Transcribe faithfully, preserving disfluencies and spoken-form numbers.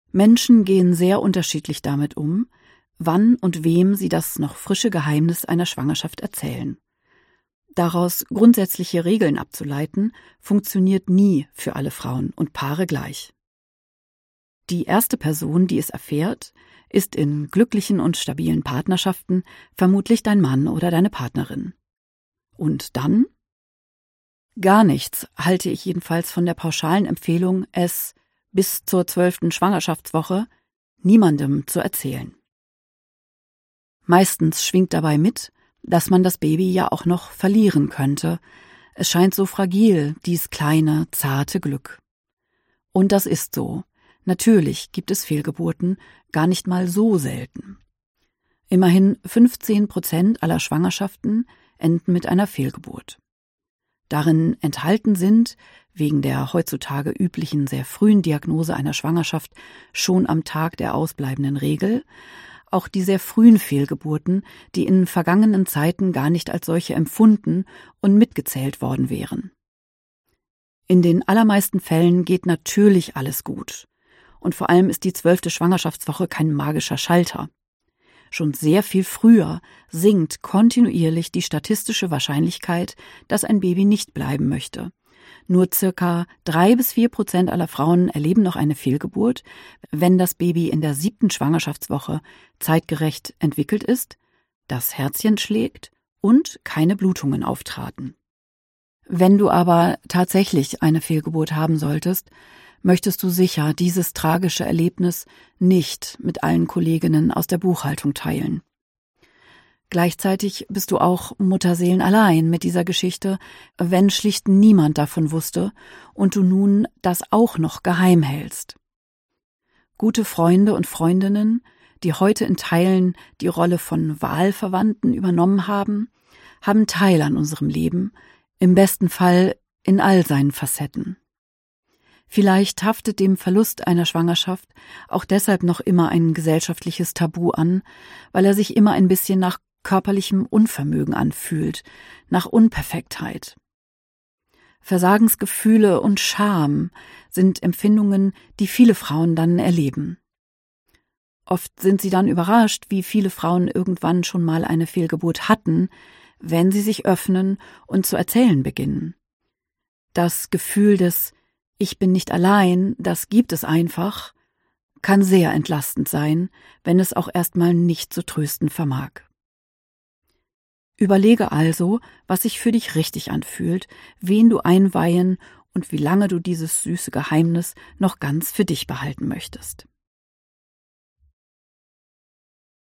Menschen gehen sehr unterschiedlich damit um, wann und wem sie das noch frische Geheimnis einer Schwangerschaft erzählen. Daraus grundsätzliche Regeln abzuleiten, funktioniert nie für alle Frauen und Paare gleich. Die erste Person, die es erfährt, ist in glücklichen und stabilen Partnerschaften vermutlich dein Mann oder deine Partnerin. Und dann? Gar nichts halte ich jedenfalls von der pauschalen Empfehlung, es bis zur zwölften Schwangerschaftswoche niemandem zu erzählen. Meistens schwingt dabei mit, dass man das Baby ja auch noch verlieren könnte. Es scheint so fragil, dies kleine, zarte Glück. Und das ist so. Natürlich gibt es Fehlgeburten, gar nicht mal so selten. Immerhin fünfzehn Prozent aller Schwangerschaften enden mit einer Fehlgeburt. Darin enthalten sind, wegen der heutzutage üblichen sehr frühen Diagnose einer Schwangerschaft schon am Tag der ausbleibenden Regel, auch die sehr frühen Fehlgeburten, die in vergangenen Zeiten gar nicht als solche empfunden und mitgezählt worden wären. In den allermeisten Fällen geht natürlich alles gut. Und vor allem ist die zwölfte Schwangerschaftswoche kein magischer Schalter. Schon sehr viel früher sinkt kontinuierlich die statistische Wahrscheinlichkeit, dass ein Baby nicht bleiben möchte. Nur circa drei bis vier Prozent aller Frauen erleben noch eine Fehlgeburt, wenn das Baby in der siebten Schwangerschaftswoche zeitgerecht entwickelt ist, das Herzchen schlägt und keine Blutungen auftraten. Wenn du aber tatsächlich eine Fehlgeburt haben solltest, möchtest du sicher dieses tragische Erlebnis nicht mit allen Kolleginnen aus der Buchhaltung teilen. Gleichzeitig bist du auch mutterseelenallein mit dieser Geschichte, wenn schlicht niemand davon wusste und du nun das auch noch geheim hältst. Gute Freunde und Freundinnen, die heute in Teilen die Rolle von Wahlverwandten übernommen haben, haben Teil an unserem Leben, im besten Fall in all seinen Facetten. Vielleicht haftet dem Verlust einer Schwangerschaft auch deshalb noch immer ein gesellschaftliches Tabu an, weil er sich immer ein bisschen nach körperlichem Unvermögen anfühlt, nach Unperfektheit. Versagensgefühle und Scham sind Empfindungen, die viele Frauen dann erleben. Oft sind sie dann überrascht, wie viele Frauen irgendwann schon mal eine Fehlgeburt hatten, wenn sie sich öffnen und zu erzählen beginnen. Das Gefühl des Ich bin nicht allein, das gibt es einfach, kann sehr entlastend sein, wenn es auch erstmal nicht zu trösten vermag. Überlege also, was sich für dich richtig anfühlt, wen du einweihen und wie lange du dieses süße Geheimnis noch ganz für dich behalten möchtest.